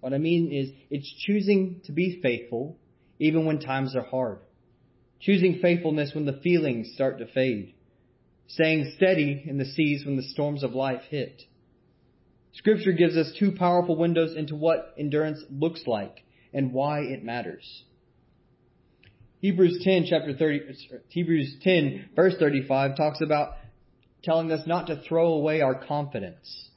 What I mean is, it's choosing to be faithful even when times are hard. Choosing faithfulness when the feelings start to fade. Staying steady in the seas when the storms of life hit. Scripture gives us two powerful windows into what endurance looks like and why it matters. Hebrews 10 verse 35 talks about telling us not to throw away our confidence.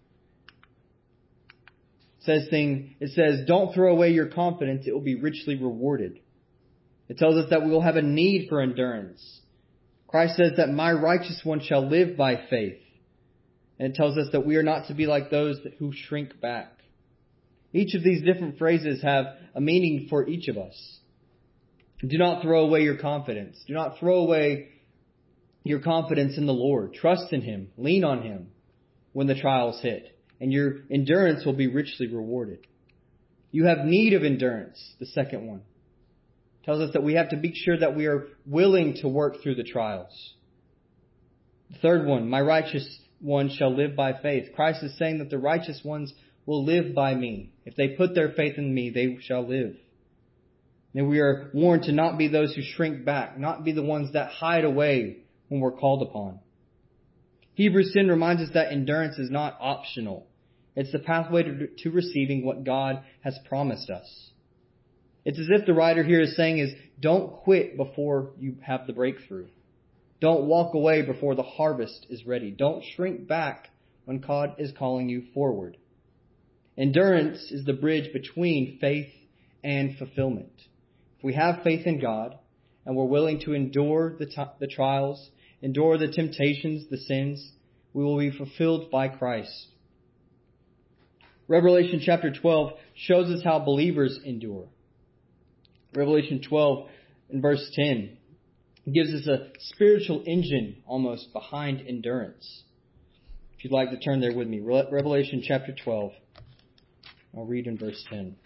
It says, don't throw away your confidence, it will be richly rewarded. It tells us that we will have a need for endurance. Christ says that my righteous one shall live by faith. And it tells us that we are not to be like those who shrink back. Each of these different phrases have a meaning for each of us. Do not throw away your confidence. Do not throw away your confidence in the Lord. Trust in Him. Lean on Him when the trials hit. And your endurance will be richly rewarded. You have need of endurance, the second one. It tells us that we have to be sure that we are willing to work through the trials. The third one, my righteous one shall live by faith. Christ is saying that the righteous ones will live by me. If they put their faith in me, they shall live. And we are warned to not be those who shrink back, not be the ones that hide away when we're called upon. Hebrews 10 reminds us that endurance is not optional. It's the pathway to receiving what God has promised us. It's as if the writer here is saying don't quit before you have the breakthrough. Don't walk away before the harvest is ready. Don't shrink back when God is calling you forward. Endurance is the bridge between faith and fulfillment. If we have faith in God and we're willing to endure the trials, endure the temptations, the sins, we will be fulfilled by Christ. Revelation chapter 12 shows us how believers endure. Revelation 12 in verse 10 gives us a spiritual engine almost behind endurance. If you'd like to turn there with me, Revelation chapter 12. I'll read in verse 10.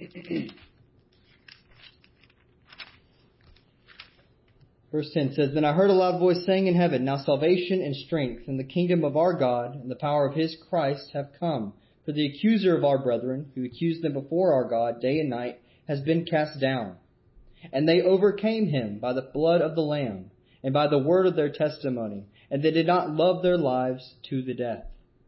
Verse 10 says, Then I heard a loud voice saying in heaven, Now salvation and strength and the kingdom of our God and the power of His Christ have come. For the accuser of our brethren, who accused them before our God day and night, has been cast down. And they overcame him by the blood of the Lamb and by the word of their testimony, and they did not love their lives to the death.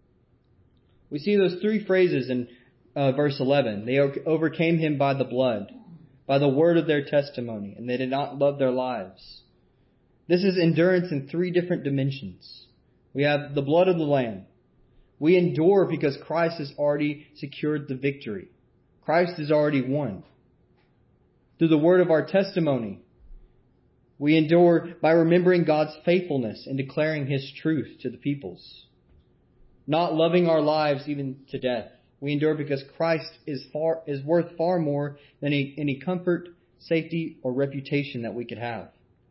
We see those three phrases in verse 11. They overcame him by the blood, by the word of their testimony, and they did not love their lives. This is endurance in three different dimensions. We have the blood of the Lamb. We endure because Christ has already secured the victory. Christ has already won. Through the word of our testimony, we endure by remembering God's faithfulness and declaring His truth to the peoples. Not loving our lives even to death. We endure because Christ is worth far more than any comfort, safety, or reputation that we could have.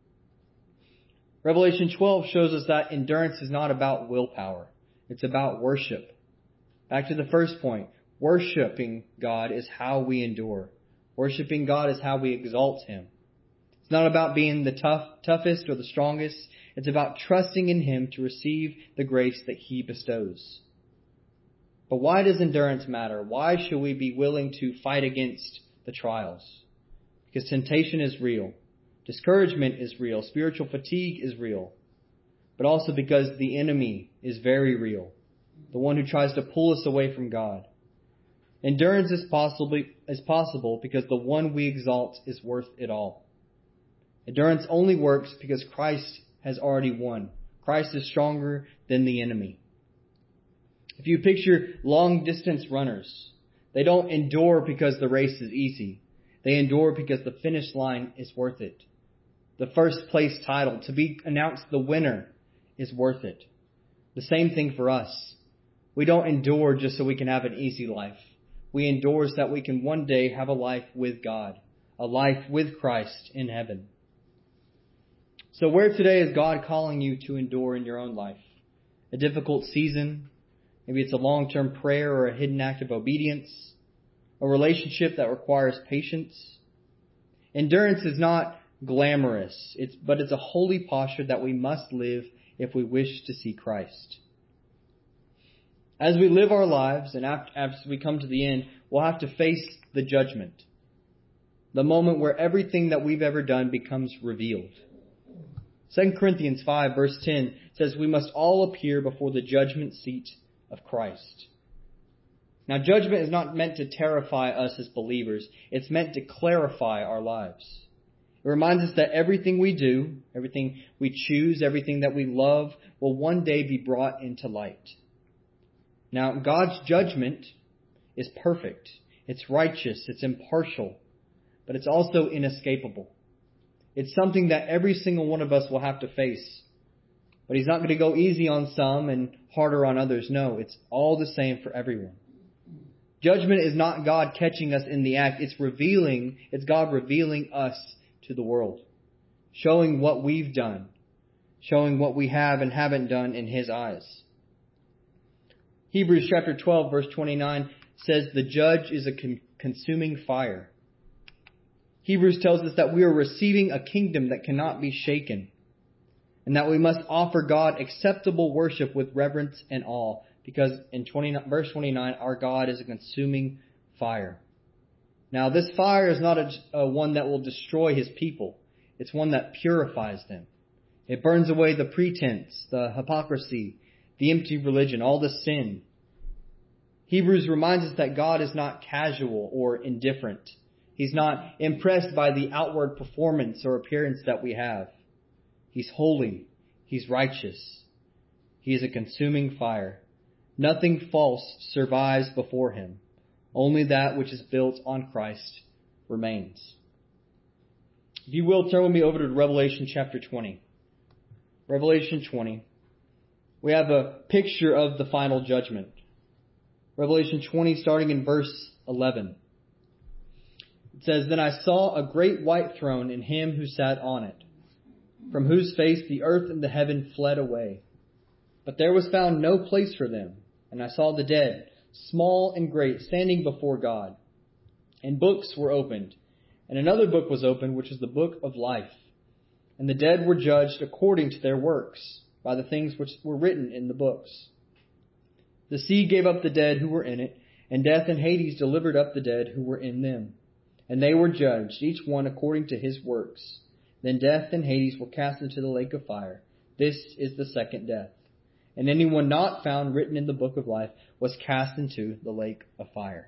Revelation 12 shows us that endurance is not about willpower. It's about worship. Back to the first point. Worshiping God is how we endure. Worshiping God is how we exalt Him. It's not about being the toughest or the strongest. It's about trusting in Him to receive the grace that He bestows. But why does endurance matter? Why should we be willing to fight against the trials? Because temptation is real. Discouragement is real. Spiritual fatigue is real. But also because the enemy is very real. The one who tries to pull us away from God. Endurance is possible because the one we exalt is worth it all. Endurance only works because Christ has already won. Christ is stronger than the enemy. If you picture long distance runners, they don't endure because the race is easy. They endure because the finish line is worth it. The first place title, to be announced the winner, is worth it. The same thing for us. We don't endure just so we can have an easy life. We endure so that we can one day have a life with God, a life with Christ in heaven. So where today is God calling you to endure in your own life? A difficult season? Maybe it's a long-term prayer or a hidden act of obedience? A relationship that requires patience? Endurance is not glamorous, but it's a holy posture that we must live if we wish to see Christ. As we live our lives and after we come to the end, we'll have to face the judgment. The moment where everything that we've ever done becomes revealed. 2 Corinthians 5 verse 10 says we must all appear before the judgment seat of Christ. Now, judgment is not meant to terrify us as believers. It's meant to clarify our lives. It reminds us that everything we do, everything we choose, everything that we love will one day be brought into light. Now, God's judgment is perfect. It's righteous. It's impartial. But it's also inescapable. It's something that every single one of us will have to face. But He's not going to go easy on some and harder on others. No, it's all the same for everyone. Judgment is not God catching us in the act. It's God revealing us to the world. Showing what we've done. Showing what we have and haven't done in His eyes. Hebrews chapter 12 verse 29 says the judge is a consuming fire. Hebrews tells us that we are receiving a kingdom that cannot be shaken. And that we must offer God acceptable worship with reverence and awe. Because in verse 29, our God is a consuming fire. Now, this fire is not a one that will destroy His people. It's one that purifies them. It burns away the pretense, the hypocrisy, the empty religion, all the sin. Hebrews reminds us that God is not casual or indifferent. He's not impressed by the outward performance or appearance that we have. He's holy. He's righteous. He is a consuming fire. Nothing false survives before Him. Only that which is built on Christ remains. If you will, turn with me over to Revelation chapter 20. Revelation 20. We have a picture of the final judgment. Revelation 20, starting in verse 11. It says, Then I saw a great white throne and Him who sat on it, from whose face the earth and the heaven fled away. But there was found no place for them. And I saw the dead, small and great, standing before God. And books were opened. And another book was opened, which is the book of life. And the dead were judged according to their works, by the things which were written in the books. The sea gave up the dead who were in it, and death and Hades delivered up the dead who were in them. And they were judged, each one according to his works. Then death and Hades were cast into the lake of fire. This is the second death. And anyone not found written in the book of life was cast into the lake of fire.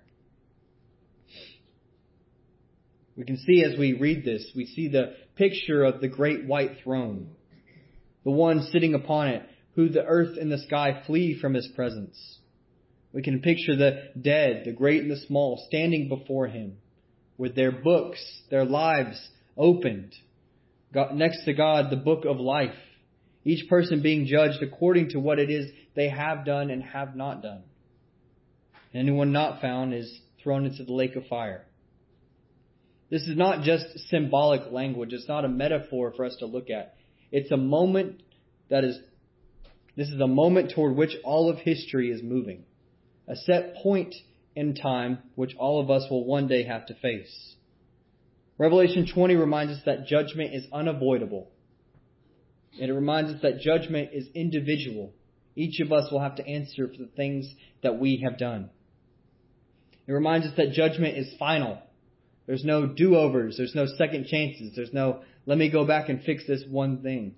We can see as we read this, we see the picture of the great white throne. The one sitting upon it, who the earth and the sky flee from His presence. We can picture the dead, the great and the small, standing before Him, with their books, their lives opened. Next to God, the book of life. Each person being judged according to what it is they have done and have not done. Anyone not found is thrown into the lake of fire. This is not just symbolic language. It's not a metaphor for us to look at. It's a moment this is a moment toward which all of history is moving. A set point in time which all of us will one day have to face. Revelation 20 reminds us that judgment is unavoidable. And it reminds us that judgment is individual. Each of us will have to answer for the things that we have done. It reminds us that judgment is final. There's no do-overs. There's no second chances. There's no, let me go back and fix this one thing.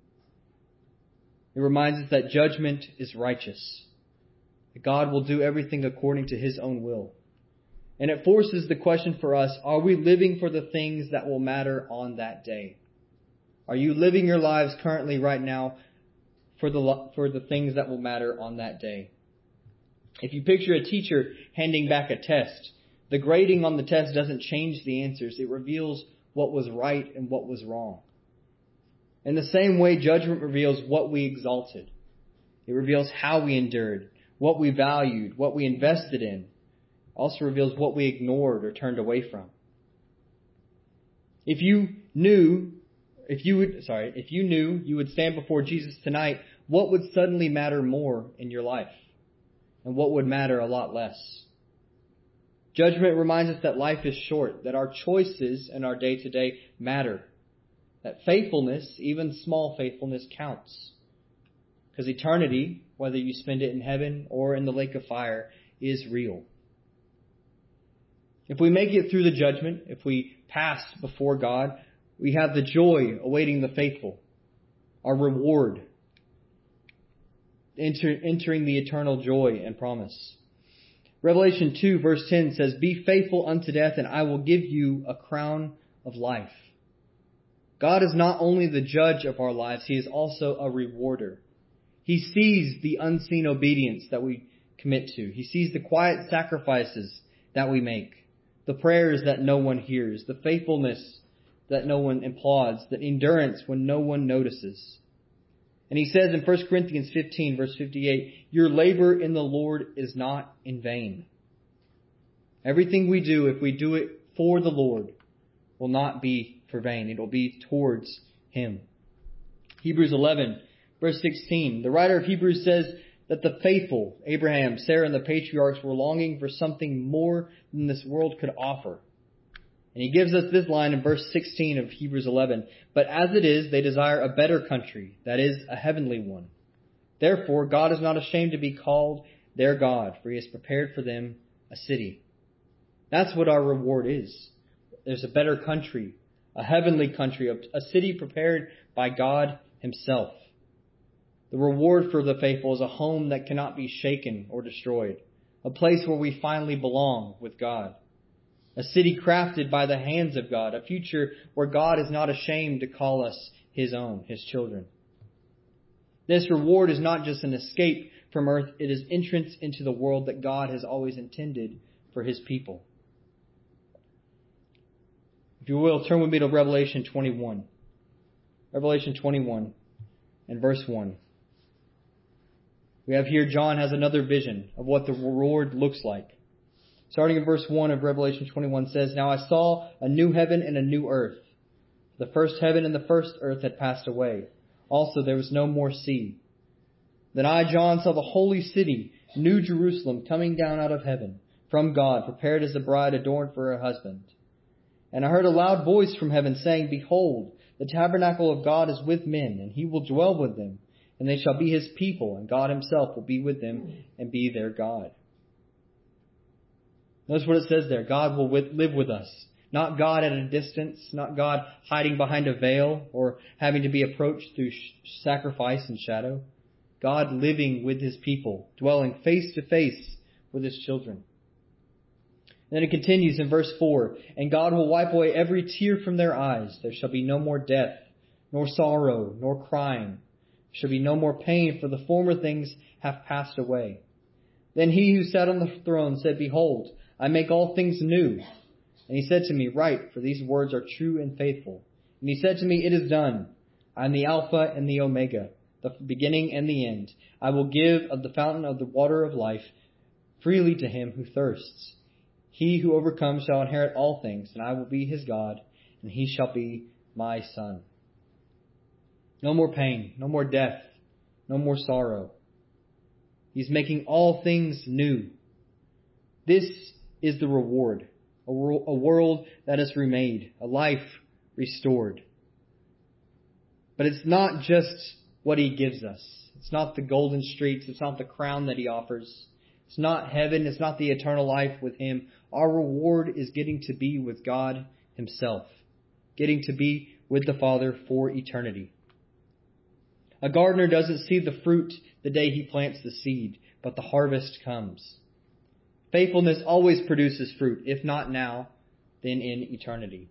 It reminds us that judgment is righteous. That God will do everything according to His own will. And it forces the question for us, are we living for the things that will matter on that day? Are you living your lives currently right now for the things that will matter on that day? If you picture a teacher handing back a test, the grading on the test doesn't change the answers. It reveals what was right and what was wrong. In the same way, judgment reveals what we exalted. It reveals how we endured, what we valued, what we invested in. It also reveals what we ignored or turned away from. If you knew you would stand before Jesus tonight, what would suddenly matter more in your life? And what would matter a lot less? Judgment reminds us that life is short, that our choices in our day-to-day matter. That faithfulness, even small faithfulness, counts. Because eternity, whether you spend it in heaven or in the lake of fire, is real. If we make it through the judgment, if we pass before God, we have the joy awaiting the faithful, our reward, entering the eternal joy and promise. Revelation 2 verse 10 says, "Be faithful unto death, and I will give you a crown of life." God is not only the judge of our lives, He is also a rewarder. He sees the unseen obedience that we commit to. He sees the quiet sacrifices that we make, the prayers that no one hears, the faithfulness that no one applauds, the endurance when no one notices. And He says in 1 Corinthians 15 verse 58, "Your labor in the Lord is not in vain." Everything we do, if we do it for the Lord, will not be for vain. It will be towards Him. Hebrews 11 verse 16. The writer of Hebrews says that the faithful, Abraham, Sarah, and the patriarchs were longing for something more than this world could offer. And he gives us this line in verse 16 of Hebrews 11. "But as it is, they desire a better country, that is, a heavenly one. Therefore, God is not ashamed to be called their God, for He has prepared for them a city." That's what our reward is. There's a better country, a heavenly country, a city prepared by God Himself. The reward for the faithful is a home that cannot be shaken or destroyed, a place where we finally belong with God. A city crafted by the hands of God, a future where God is not ashamed to call us His own, His children. This reward is not just an escape from earth, it is entrance into the world that God has always intended for His people. If you will, turn with me to Revelation 21. Revelation 21 and verse 1. We have here, John has another vision of what the reward looks like. Starting in verse 1 of Revelation 21 says, "Now I saw a new heaven and a new earth. The first heaven and the first earth had passed away. Also there was no more sea. Then I, John, saw the holy city, New Jerusalem, coming down out of heaven, from God, prepared as a bride adorned for her husband. And I heard a loud voice from heaven saying, Behold, the tabernacle of God is with men, and He will dwell with them, and they shall be His people, and God Himself will be with them and be their God." Notice what it says there. God will live with us. Not God at a distance, not God hiding behind a veil or having to be approached through sacrifice and shadow. God living with His people, dwelling face to face with His children. And then it continues in verse 4, "And God will wipe away every tear from their eyes. There shall be no more death, nor sorrow, nor crying. There shall be no more pain, for the former things have passed away. Then He who sat on the throne said, Behold, I make all things new. And He said to me, Write, for these words are true and faithful. And He said to me, It is done. I am the Alpha and the Omega, the beginning and the end. I will give of the fountain of the water of life freely to him who thirsts. He who overcomes shall inherit all things, and I will be his God, and he shall be my son." No more pain, no more death, no more sorrow. He's making all things new. This is the reward, a world that is remade, a life restored. But it's not just what He gives us. It's not the golden streets. It's not the crown that He offers. It's not heaven. It's not the eternal life with Him. Our reward is getting to be with God Himself, getting to be with the Father for eternity. A gardener doesn't see the fruit the day he plants the seed, but the harvest comes. Faithfulness always produces fruit, if not now, then in eternity.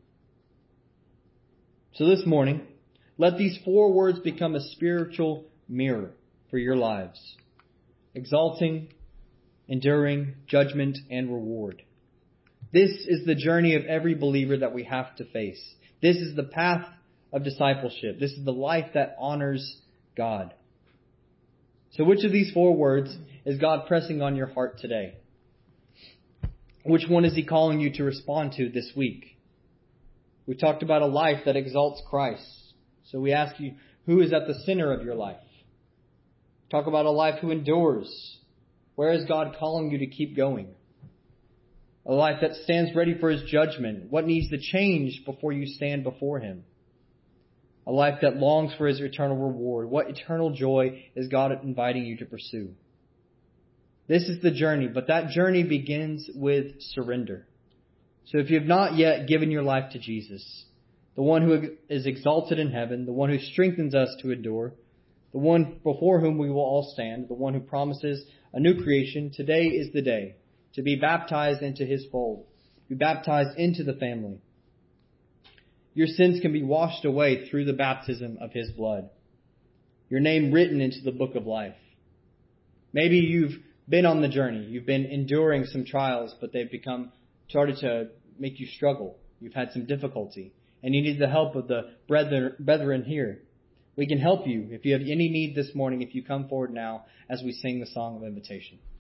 So this morning, let these 4 words become a spiritual mirror for your lives. Exalting, enduring, judgment, and reward. This is the journey of every believer that we have to face. This is the path of discipleship. This is the life that honors God. So which of these 4 words is God pressing on your heart today? Which one is He calling you to respond to this week? We talked about a life that exalts Christ. So we ask you, who is at the center of your life? Talk about a life who endures. Where is God calling you to keep going? A life that stands ready for His judgment. What needs to change before you stand before Him? A life that longs for His eternal reward. What eternal joy is God inviting you to pursue? This is the journey, but that journey begins with surrender. So if you have not yet given your life to Jesus, the one who is exalted in heaven, the one who strengthens us to endure, the one before whom we will all stand, the one who promises a new creation, today is the day to be baptized into his fold, be baptized into the family. Your sins can be washed away through the baptism of his blood. Your name written into the book of life. Maybe you've been on the journey. You've been enduring some trials, but they've started to make you struggle. You've had some difficulty, and you need the help of the brethren here. We can help you if you have any need this morning, if you come forward now as we sing the song of invitation.